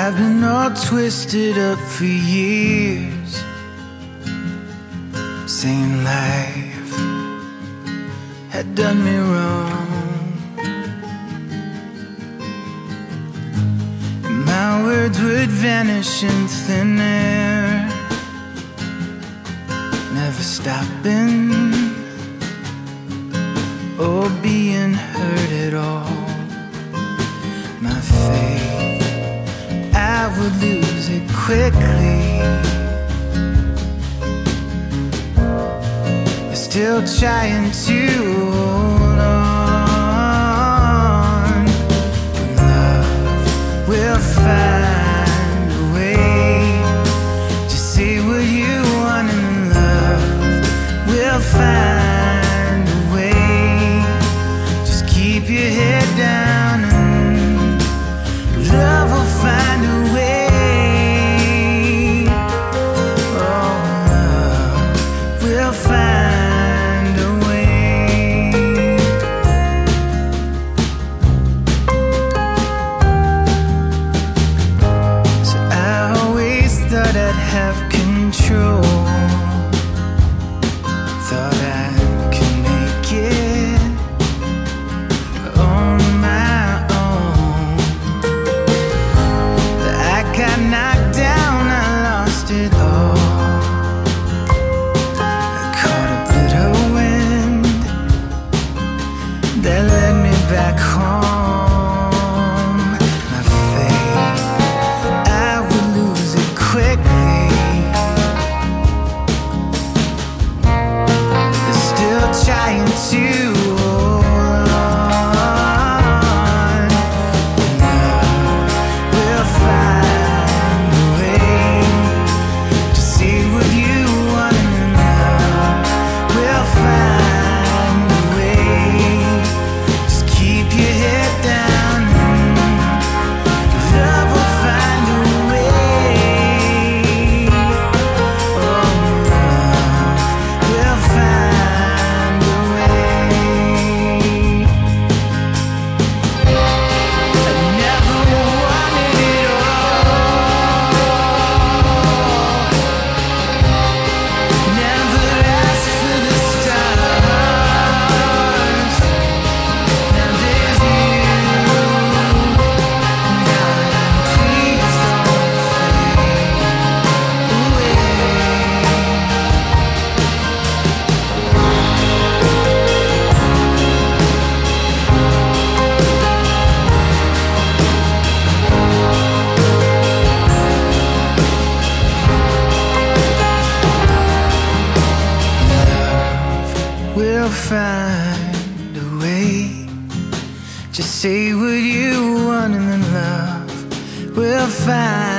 I've been all twisted up for years, saying life had done me wrong, and my words would vanish in thin air, never stopping or being hurt at all. My faith, I would lose it quickly. We're still trying to hold on. Love will find a way. Just say what you want and love will find a way. Just keep your head down and love will find a way. Oh, love will find a way. So I always thought I'd have control, thought I could make it on my own. But I got knocked down, I lost it all. I caught a bitter wind that led me back home. My faith, I would lose it quickly. They're still trying to hold on. Love will find a way. Just say what you want and love will find a way. Just keep your head down and love will find a way. Oh, love will find a way. I never wanted it all, never asked for the stars. Now there's you, darling, please don't fade away. We'll find a way. Just say what you want and then love will find